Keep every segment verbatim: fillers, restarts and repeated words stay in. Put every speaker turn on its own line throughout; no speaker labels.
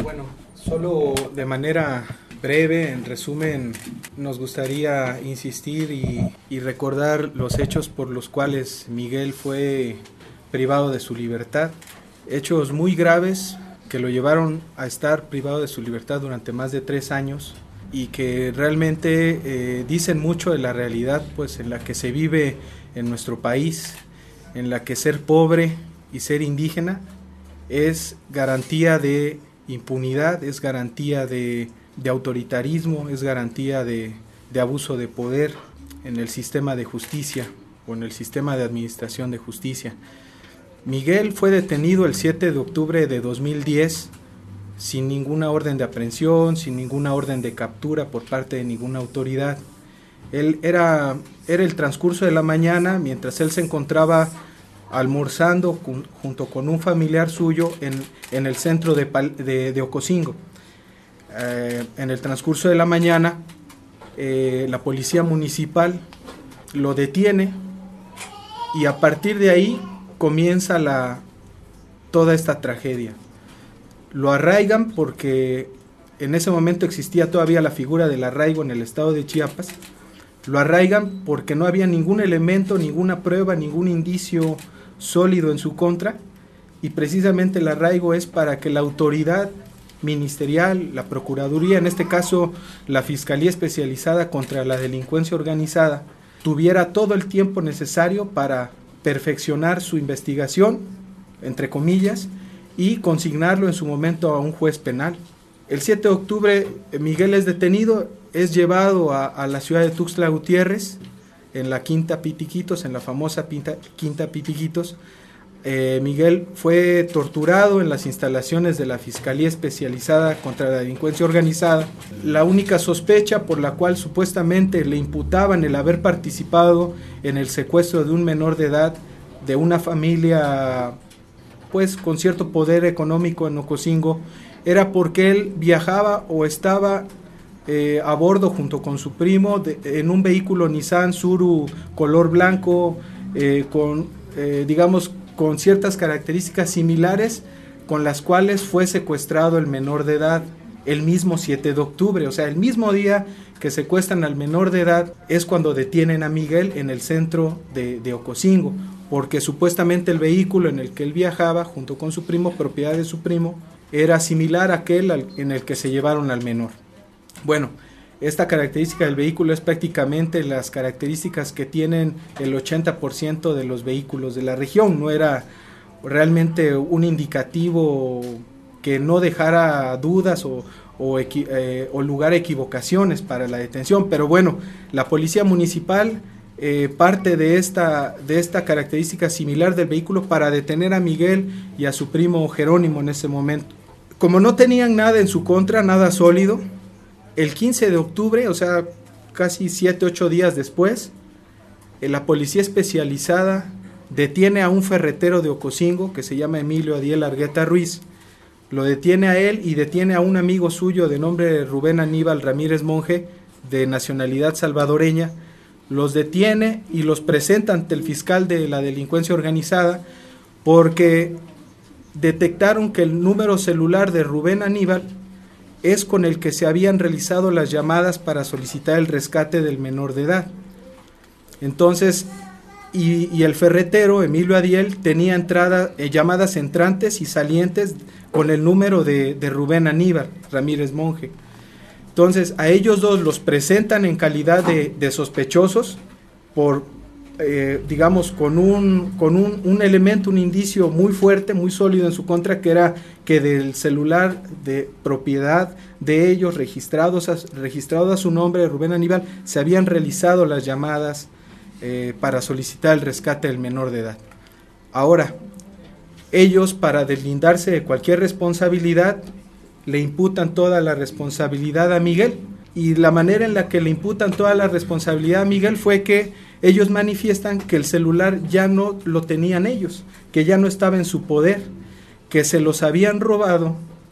Bueno, solo de manera breve, en resumen, nos gustaría insistir y, y recordar los hechos por los cuales Miguel fue privado de su libertad. Hechos muy graves que lo llevaron a estar privado de su libertad durante más de tres años y que realmente eh, dicen mucho de la realidad pues, en la que se vive en nuestro país, en la que ser pobre y ser indígena es garantía de impunidad, es garantía de, de autoritarismo, es garantía de, de abuso de poder en el sistema de justicia o en el sistema de administración de justicia. Miguel fue detenido el siete de octubre de dos mil diez sin ninguna orden de aprehensión, sin ninguna orden de captura por parte de ninguna autoridad. Él era, era el transcurso de la mañana mientras él se encontraba almorzando con, junto con un familiar suyo en, en el centro de, de, de Ocosingo. Eh, en el transcurso de la mañana, eh, la policía municipal lo detiene y a partir de ahí comienza la, toda esta tragedia. Lo arraigan porque en ese momento existía todavía la figura del arraigo en el estado de Chiapas. Lo arraigan porque no había ningún elemento, ninguna prueba, ningún indicio sólido en su contra, y precisamente el arraigo es para que la autoridad ministerial, la Procuraduría, en este caso la Fiscalía Especializada contra la Delincuencia Organizada, tuviera todo el tiempo necesario para perfeccionar su investigación, entre comillas, y consignarlo en su momento a un juez penal. El siete de octubre Miguel es detenido, es llevado a, a la ciudad de Tuxtla Gutiérrez, en la Quinta Pitiquitos, en la famosa Pinta, Quinta Pitiquitos. Eh, Miguel fue torturado en las instalaciones de la Fiscalía Especializada contra la Delincuencia Organizada. La única sospecha por la cual supuestamente le imputaban el haber participado en el secuestro de un menor de edad de una familia pues con cierto poder económico en Ocosingo, era porque él viajaba o estaba Eh, a bordo junto con su primo de, en un vehículo Nissan Suru color blanco eh, con eh, digamos con ciertas características similares con las cuales fue secuestrado el menor de edad el mismo siete de octubre, o sea el mismo día que secuestran al menor de edad es cuando detienen a Miguel en el centro de, de Ocosingo, porque supuestamente el vehículo en el que él viajaba junto con su primo, propiedad de su primo, era similar a aquel al, en el que se llevaron al menor. Bueno, esta característica del vehículo es prácticamente las características que tienen el ochenta por ciento de los vehículos de la región. No era realmente un indicativo que no dejara dudas o, o, eh, o lugar a equivocaciones para la detención. Pero bueno, la policía municipal eh, parte de esta, de esta característica similar del vehículo para detener a Miguel y a su primo Jerónimo en ese momento. Como no tenían nada en su contra, nada sólido, el quince de octubre, o sea, casi siete, ocho días después, la policía especializada detiene a un ferretero de Ocosingo que se llama Emilio Adiel Argueta Ruiz. Lo detiene a él y detiene a un amigo suyo de nombre Rubén Aníbal Ramírez Monje, de nacionalidad salvadoreña. Los detiene y los presenta ante el fiscal de la delincuencia organizada porque detectaron que el número celular de Rubén Aníbal es con el que se habían realizado las llamadas para solicitar el rescate del menor de edad. Entonces, y, y el ferretero, Emilio Adiel, tenía entrada, eh, llamadas entrantes y salientes con el número de, de Rubén Aníbal Ramírez Monje. Entonces, a ellos dos los presentan en calidad de, de sospechosos por, eh, digamos, con, un, con un, un elemento, un indicio muy fuerte, muy sólido en su contra, que era que del celular de propiedad de ellos, registrados a, registrado a su nombre, de Rubén Aníbal, se habían realizado las llamadas eh, para solicitar el rescate del menor de edad. Ahora, ellos, para deslindarse de cualquier responsabilidad, le imputan toda la responsabilidad a Miguel, y la manera en la que le imputan toda la responsabilidad a Miguel fue que ellos manifiestan que el celular ya no lo tenían ellos, que ya no estaba en su poder, que se los habían robado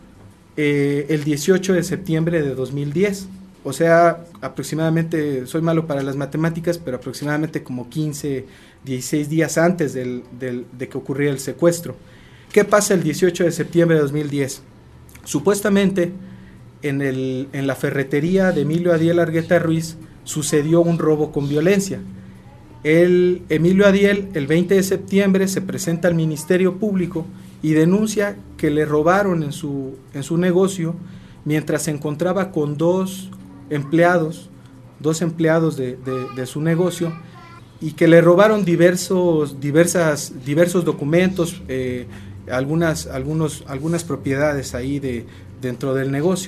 eh, el dieciocho de septiembre de dos mil diez, o sea, aproximadamente, soy malo para las matemáticas, pero aproximadamente como quince, dieciséis días antes del, del, de que ocurriera el secuestro. ¿Qué pasa el dieciocho de septiembre de dos mil diez? Supuestamente en, el, en la ferretería de Emilio Adiel Argueta Ruiz sucedió un robo con violencia. El Emilio Adiel, el veinte de septiembre, se presenta al Ministerio Público y denuncia que le robaron en su, en su negocio mientras se encontraba con dos empleados, dos empleados de, de, de su negocio, y que le robaron diversos, diversas, diversos documentos, eh, algunas, algunos, algunas propiedades ahí de, dentro del negocio.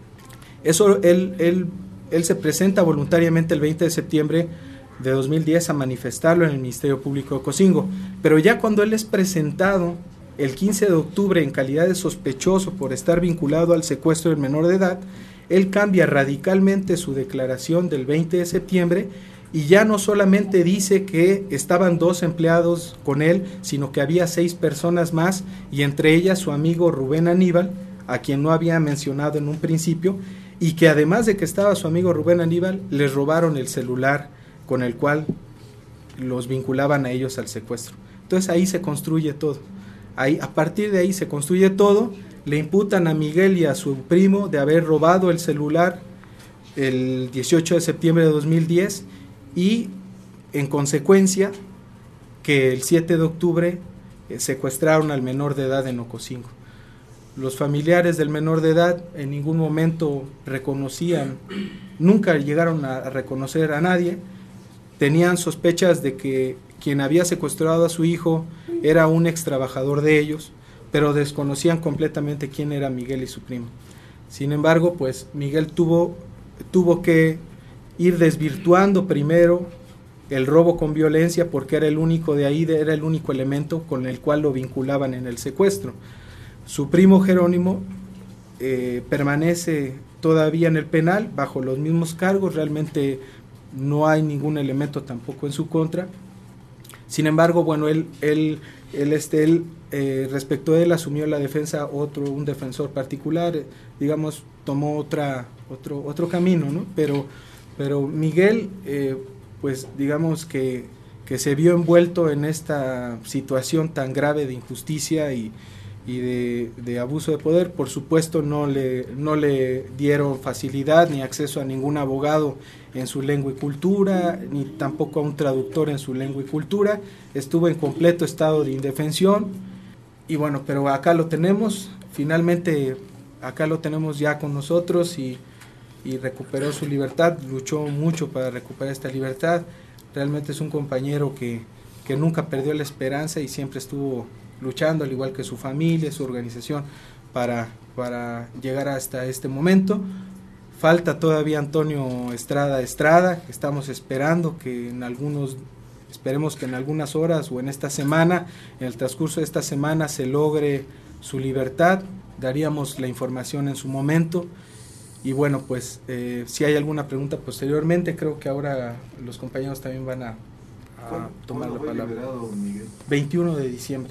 Eso él, él, él se presenta voluntariamente el veinte de septiembre de dos mil diez a manifestarlo en el Ministerio Público de Ocosingo, pero ya cuando él es presentado el quince de octubre en calidad de sospechoso por estar vinculado al secuestro del menor de edad, él cambia radicalmente su declaración del veinte de septiembre y ya no solamente dice que estaban dos empleados con él, sino que había seis personas más y entre ellas su amigo Rubén Aníbal, a quien no había mencionado en un principio, y que además de que estaba su amigo Rubén Aníbal, les robaron el celular con el cual los vinculaban a ellos al secuestro. Entonces ahí se construye todo. Ahí, a partir de ahí se construye todo. Le imputan a Miguel y a su primo de haber robado el celular el dieciocho de septiembre de dos mil diez y en consecuencia que el siete de octubre eh, secuestraron al menor de edad en Ocosingo. Los familiares del menor de edad en ningún momento reconocían, nunca llegaron a reconocer a nadie. Tenían sospechas de que quien había secuestrado a su hijo era un ex trabajador de ellos, pero desconocían completamente quién era Miguel y su primo. Sin embargo, pues Miguel tuvo, tuvo que ir desvirtuando primero el robo con violencia porque era el único de ahí, era el único elemento con el cual lo vinculaban en el secuestro. Su primo Jerónimo eh, permanece todavía en el penal bajo los mismos cargos, realmente no hay ningún elemento tampoco en su contra. Sin embargo, bueno, él, él, él, este, él eh, respecto a él asumió la defensa otro, un defensor particular, eh, digamos, tomó otra, otro, otro camino, ¿no? Pero, pero Miguel, eh, pues digamos que, que se vio envuelto en esta situación tan grave de injusticia y, y de, de abuso de poder. Por supuesto no le, no le dieron facilidad ni acceso a ningún abogado en su lengua y cultura, ni tampoco a un traductor en su lengua y cultura. Estuvo en completo estado de indefensión y bueno, pero acá lo tenemos, finalmente acá lo tenemos ya con nosotros y, y recuperó su libertad, luchó mucho para recuperar esta libertad. Realmente es un compañero que, que nunca perdió la esperanza y siempre estuvo luchando, al igual que su familia, su organización, para, para llegar hasta este momento. Falta todavía Antonio Estrada Estrada, estamos esperando que en algunos, esperemos que en algunas horas o en esta semana, en el transcurso de esta semana se logre su libertad, daríamos la información en su momento. Y bueno, pues eh, si hay alguna pregunta posteriormente, creo que ahora los compañeros también van a, a tomar la palabra.
Liberado, Miguel?
veintiuno de diciembre.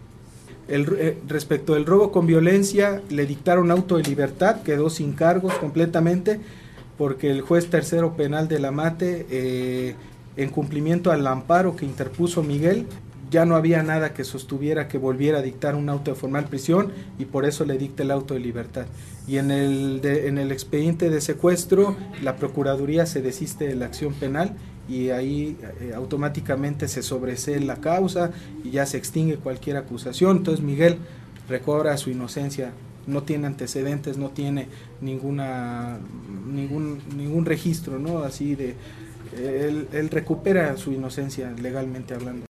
El, eh, respecto del robo con violencia, le dictaron auto de libertad, quedó sin cargos completamente, porque el juez tercero penal de la Mate, eh, en cumplimiento al amparo que interpuso Miguel, ya no había nada que sostuviera que volviera a dictar un auto de formal prisión y por eso le dicta el auto de libertad. Y en el, de, en el expediente de secuestro, la Procuraduría se desiste de la acción penal y ahí eh, automáticamente se sobresee la causa y ya se extingue cualquier acusación. Entonces Miguel recobra su inocencia, no tiene antecedentes, no tiene ninguna ningún ningún registro, ¿no? Así de él, él recupera su inocencia legalmente hablando.